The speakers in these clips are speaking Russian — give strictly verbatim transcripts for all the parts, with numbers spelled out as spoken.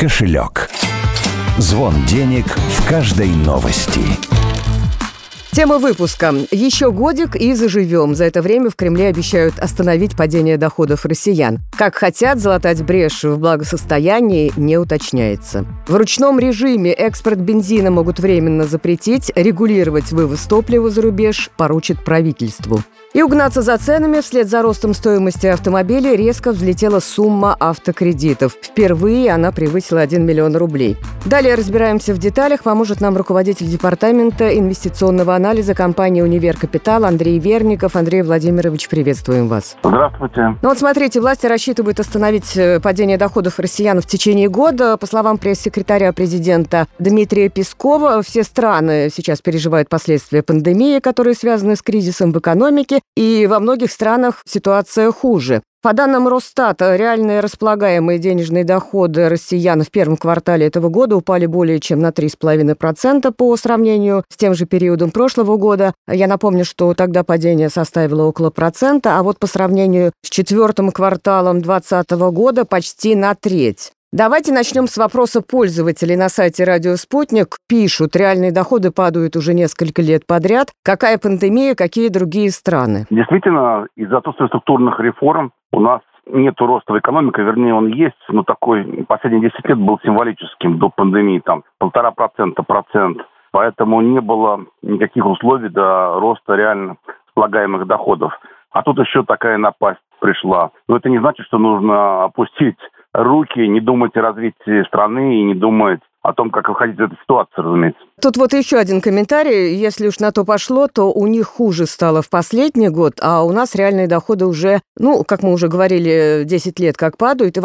кошелек. Звон денег в каждой новости. Тема выпуска. Еще годик и заживем. За это время в Кремле обещают остановить падение доходов россиян. Как хотят залатать брешь в благосостоянии, не уточняется. В ручном режиме экспорт бензина могут временно запретить, регулировать вывоз топлива за рубеж поручат правительству. И угнаться за ценами вслед за ростом стоимости автомобилей резко взлетела сумма автокредитов. Впервые она превысила один миллион рублей. Далее разбираемся в деталях. Поможет нам руководитель департамента инвестиционного анализа компании «Универ Капитал» Андрей Верников. Андрей Владимирович, приветствуем вас. Здравствуйте. Ну вот смотрите, власти рассчитывают остановить падение доходов россиян в течение года. По словам пресс-секретаря президента Дмитрия Пескова, все страны сейчас переживают последствия пандемии, которые связаны с кризисом в экономике, и во многих странах ситуация хуже. По данным Росстата, реальные располагаемые денежные доходы россиян в первом квартале этого года упали более чем на три целых пять десятых процента по сравнению с тем же периодом прошлого года. Я напомню, что тогда падение составило около процента, а вот по сравнению с четвертым кварталом двадцатого года почти на треть. Давайте начнем с вопроса пользователей. На сайте «Радио Спутник» пишут, реальные доходы падают уже несколько лет подряд. Какая пандемия, какие другие страны? Действительно, из-за отсутствия структурных реформ у нас нет роста в экономике, вернее, он есть, но такой последние десять лет был символическим до пандемии, там полтора процента, процент. Поэтому не было никаких условий для роста реально слагаемых доходов. А тут еще такая напасть пришла. Но это не значит, что нужно опустить руки, не думать о развитии страны и не думать о том, как выходить из этой ситуации, разумеется. Тут вот еще один комментарий. Если уж на то пошло, то у них хуже стало в последний год, а у нас реальные доходы уже, ну, как мы уже говорили, десять лет как падают, и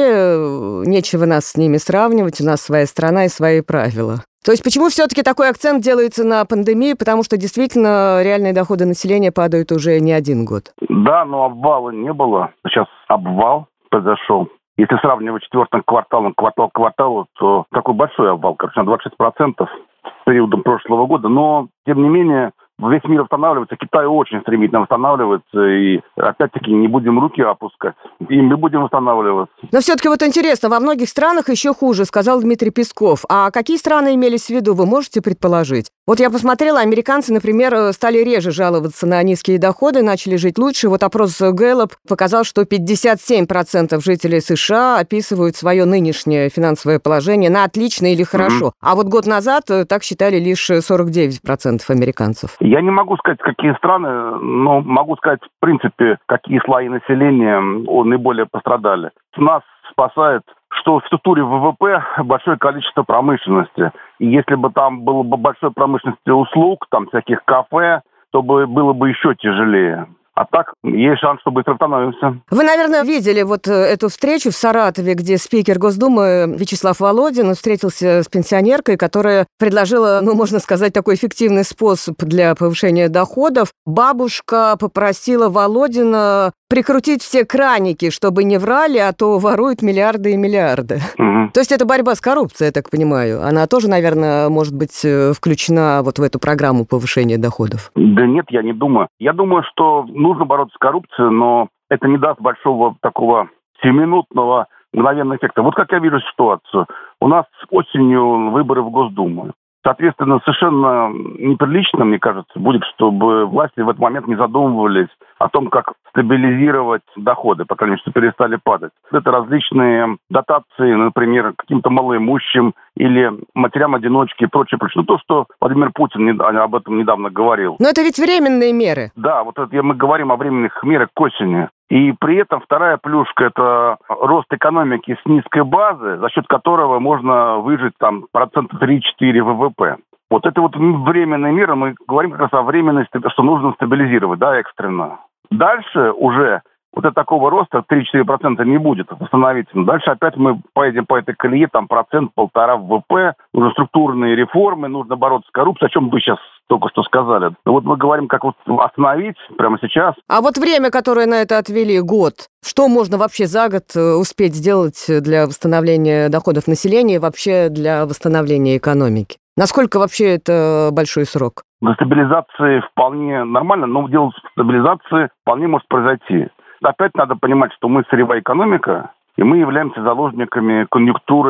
вообще нечего нас с ними сравнивать, у нас своя страна и свои правила. То есть почему все-таки такой акцент делается на пандемии? Потому что действительно реальные доходы населения падают уже не один год. Да, но обвала не было. Сейчас обвал произошел. Если сравнивать четвертым кварталом, квартал к кварталу, то такой большой обвал, короче, на двадцать шесть процентов с периодом прошлого года. Но, тем не менее, весь мир восстанавливается, Китай очень стремительно восстанавливается, и опять-таки не будем руки опускать, и мы будем восстанавливаться. Но все-таки вот интересно, во многих странах еще хуже, сказал Дмитрий Песков. А какие страны имелись в виду, вы можете предположить? Вот я посмотрела, американцы, например, стали реже жаловаться на низкие доходы, начали жить лучше. Вот опрос Гэллоп показал, что пятьдесят семь процентов жителей США описывают свое нынешнее финансовое положение на отлично или хорошо. Mm-hmm. А вот год назад так считали лишь сорок девять процентов американцев. Я не могу сказать, какие страны, но могу сказать, в принципе, какие слои населения наиболее пострадали. Нас спасает, что в структуре ВВП большое количество промышленности. И если бы там было бы большое промышленности услуг, там всяких кафе, то бы было бы еще тяжелее. А так, есть шанс, что быстро восстановимся. Вы, наверное, видели вот эту встречу в Саратове, где спикер Госдумы Вячеслав Володин встретился с пенсионеркой, которая предложила, ну, можно сказать, такой эффективный способ для повышения доходов. Бабушка попросила Володина прикрутить все краники, чтобы не врали, а то воруют миллиарды и миллиарды. Угу. То есть это борьба с коррупцией, я так понимаю. Она тоже, наверное, может быть включена вот в эту программу повышения доходов? Да нет, я не думаю. Я думаю, что нужно бороться с коррупцией, но это не даст большого такого семиминутного мгновенного эффекта. Вот как я вижу ситуацию. У нас осенью выборы в Госдуму. Соответственно, совершенно неприлично, мне кажется, будет, чтобы власти в этот момент не задумывались о том, как стабилизировать доходы, по крайней мере, что перестали падать. Это различные дотации, например, каким-то малоимущим или матерям-одиночке и прочее, прочее. Ну, то, что Владимир Путин об этом недавно говорил. Но это ведь временные меры. Да, вот это мы говорим о временных мерах к осени. И при этом вторая плюшка – это рост экономики с низкой базы, за счет которого можно выжить там процента три-четыре ВВП. Вот это вот временные меры, мы говорим как раз о временности, что нужно стабилизировать, да, экстренно. Дальше уже вот это такого роста три-четыре процента не будет восстановительно. Дальше опять мы поедем по этой колее, там процент-полтора ВВП, нужны структурные реформы, нужно бороться с коррупцией, о чем вы сейчас только что сказали. Но вот мы говорим, как вот остановить прямо сейчас. А вот время, которое на это отвели, год, что можно вообще за год успеть сделать для восстановления доходов населения и вообще для восстановления экономики? Насколько вообще это большой срок? До стабилизации вполне нормально, но дело стабилизации вполне может произойти. Опять надо понимать, что мы сырьевая экономика, и мы являемся заложниками конъюнктуры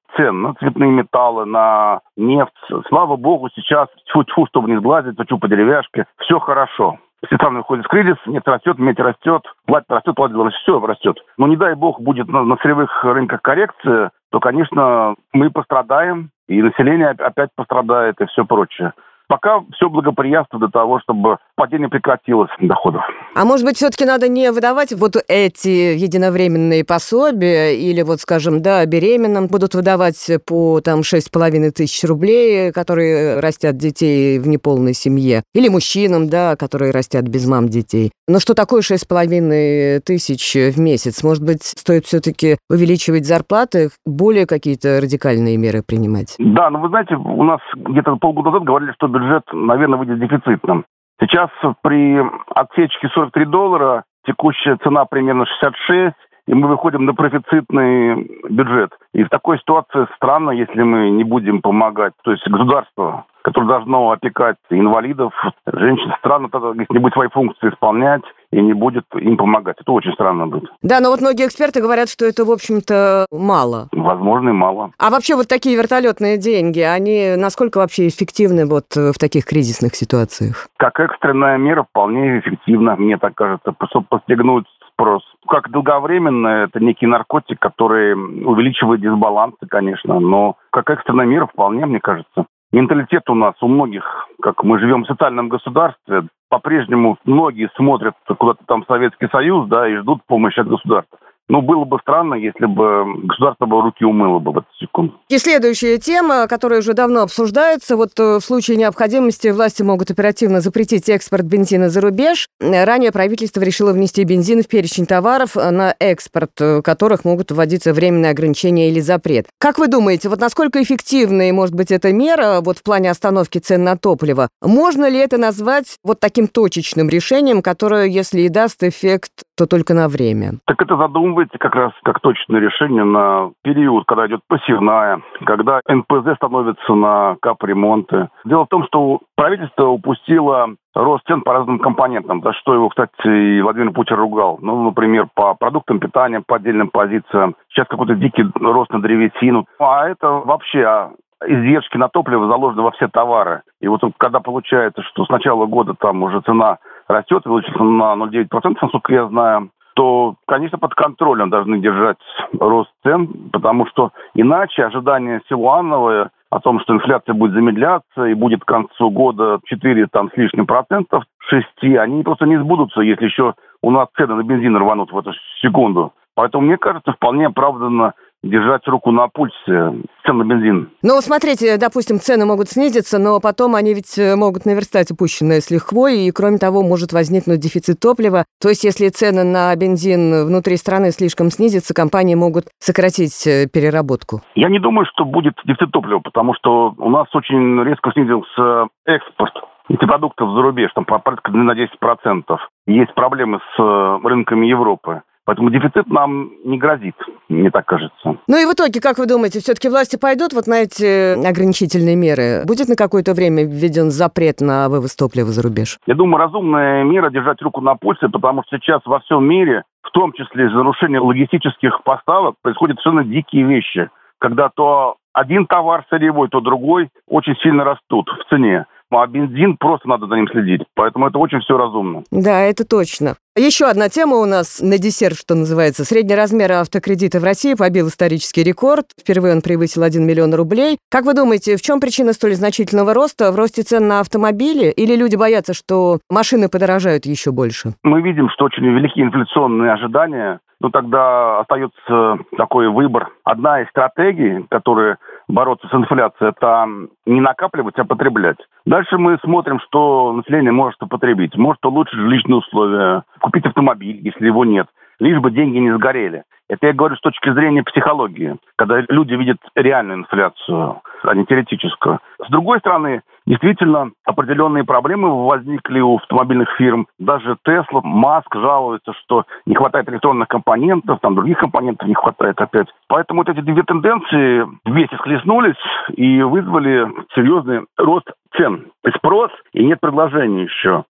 цен на цветные металлы, на нефть. Слава богу, сейчас, тьфу-тьфу, чтобы не сглазить, тьфу по деревяшке, все хорошо. Все страны выходят в кризис, нефть растет, медь растет, платье растет, платье растет, все растет. Но не дай бог будет на, на сырьевых рынках коррекция, то, конечно, мы пострадаем, и население опять пострадает, и все прочее. Пока все благоприятствует для того, чтобы падение прекратилось доходов. А может быть, все-таки надо не выдавать вот эти единовременные пособия, или вот, скажем, да, беременным будут выдавать по там шесть с половиной тысяч рублей, которые растят детей в неполной семье, или мужчинам, да, которые растят без мам детей. Но что такое шесть с половиной тысяч в месяц? Может быть, стоит все-таки увеличивать зарплаты, более какие-то радикальные меры принимать? Да, но вы знаете, у нас где-то полгода назад говорили, что бюджет, наверное, выйдет дефицитным. Сейчас при отсечке сорок три доллара текущая цена примерно шестьдесят шесть, и мы выходим на профицитный бюджет. И в такой ситуации странно, если мы не будем помогать. То есть государство, которое должно опекать инвалидов, женщин, странно, если не будет свои функции исполнять и не будет им помогать. Это очень странно будет. Да, но вот многие эксперты говорят, что это, в общем-то, мало. Возможно, и мало. А вообще вот такие вертолетные деньги, они насколько вообще эффективны вот в таких кризисных ситуациях? Как экстренная мера вполне эффективна, мне так кажется, чтобы подстегнуть спрос. Как долговременно, это некий наркотик, который увеличивает дисбалансы, конечно, но как экстренная мера вполне, мне кажется. Менталитет у нас, у многих, как мы живем в социальном государстве, по-прежнему многие смотрят куда-то там в Советский Союз, да, и ждут помощи от государства. Ну, было бы странно, если бы государство бы руки умыло бы в эту секунду. И следующая тема, которая уже давно обсуждается. Вот в случае необходимости власти могут оперативно запретить экспорт бензина за рубеж. Ранее правительство решило внести бензин в перечень товаров, на экспорт которых могут вводиться временные ограничения или запрет. Как вы думаете, вот насколько эффективной может быть эта мера вот в плане остановки цен на топливо? Можно ли это назвать вот таким точечным решением, которое, если и даст эффект, то только на время? Так это задумывается как раз как точное решение на период, когда идет посевная, когда эн пэ зэ становится на капремонты. Дело в том, что правительство упустило рост цен по разным компонентам, за что его, кстати, и Владимир Путин ругал. Ну, например, по продуктам питания, по отдельным позициям. Сейчас какой-то дикий рост на древесину. А это вообще издержки на топливо заложены во все товары. И вот когда получается, что с начала года там уже цена растет, увеличится на ноль целых девять десятых процента, насколько я знаю, то, конечно, под контролем должны держать рост цен, потому что иначе ожидания Силуановой о том, что инфляция будет замедляться и будет к концу года четыре там, с лишним процентов, шесть, они просто не сбудутся, если еще у нас цены на бензин рванут в эту секунду. Поэтому, мне кажется, вполне оправданно держать руку на пульсе цен на бензин. Ну, смотрите, допустим, цены могут снизиться, но потом они ведь могут наверстать упущенное с лихвой, и, кроме того, может возникнуть дефицит топлива. То есть, если цены на бензин внутри страны слишком снизятся, компании могут сократить переработку. Я не думаю, что будет дефицит топлива, потому что у нас очень резко снизился экспорт нефтепродуктов за рубеж, там порядка на десять процентов. Есть проблемы с рынками Европы. Поэтому дефицит нам не грозит, мне так кажется. Ну и в итоге, как вы думаете, все-таки власти пойдут вот на эти ограничительные меры? Будет на какое-то время введен запрет на вывоз топлива за рубеж? Я думаю, разумная мера держать руку на пульсе, потому что сейчас во всем мире, в том числе из-за нарушения логистических поставок, происходят совершенно дикие вещи. Когда то один товар сырьевой, то другой очень сильно растут в цене. А бензин просто надо за ним следить. Поэтому это очень все разумно. Да, это точно. Еще одна тема у нас на десерт, что называется. Средний размер автокредита в России побил исторический рекорд. Впервые он превысил один миллион рублей. Как вы думаете, в чем причина столь значительного роста? В росте цен на автомобили? Или люди боятся, что машины подорожают еще больше? Мы видим, что очень велики инфляционные ожидания. Ну, тогда остается такой выбор. Одна из стратегий, которая бороться с инфляцией, это не накапливать, а потреблять. Дальше мы смотрим, что население может употребить. Может улучшить жилищные условия, купить автомобиль, если его нет, лишь бы деньги не сгорели. Это я говорю с точки зрения психологии, когда люди видят реальную инфляцию, а не теоретическую. С другой стороны, действительно, определенные проблемы возникли у автомобильных фирм. Даже Tesla, Маск жалуется, что не хватает электронных компонентов, там других компонентов не хватает опять. Поэтому вот эти две тенденции вместе схлестнулись и вызвали серьезный рост цен. Спрос и нет предложения еще.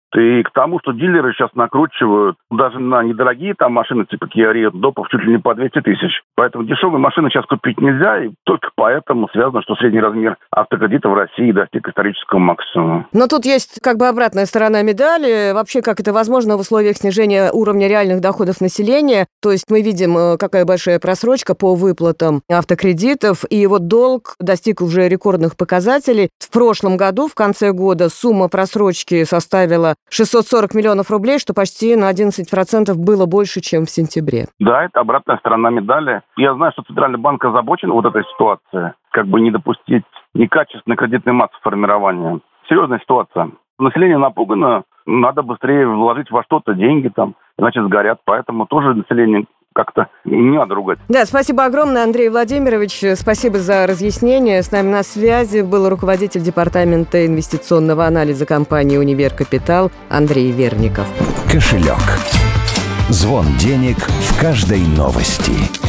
И к тому, что дилеры сейчас накручивают даже на недорогие там машины, типа Kia Rio, допов чуть ли не по двести тысяч. Поэтому дешевые машины сейчас купить нельзя, и только поэтому связано, что средний размер автокредита в России достиг исторического максимума. Но тут есть как бы обратная сторона медали. Вообще, как это возможно в условиях снижения уровня реальных доходов населения? То есть мы видим, какая большая просрочка по выплатам автокредитов, и вот долг достиг уже рекордных показателей. В прошлом году, в конце года, сумма просрочки составила шестьсот сорок миллионов рублей, что почти на одиннадцать процентов было больше, чем в сентябре. Да, это обратная сторона медали. Я знаю, что Центральный банк озабочен вот этой ситуацией, как бы не допустить некачественной кредитной массы формирования. Серьезная ситуация. Население напугано, надо быстрее вложить во что-то деньги там, иначе сгорят. Поэтому тоже население как-то не надо ругать. Да, спасибо огромное, Андрей Владимирович. Спасибо за разъяснение. С нами на связи был руководитель департамента инвестиционного анализа компании «Универ Капитал» Андрей Верников. Кошелек. Звон денег в каждой новости.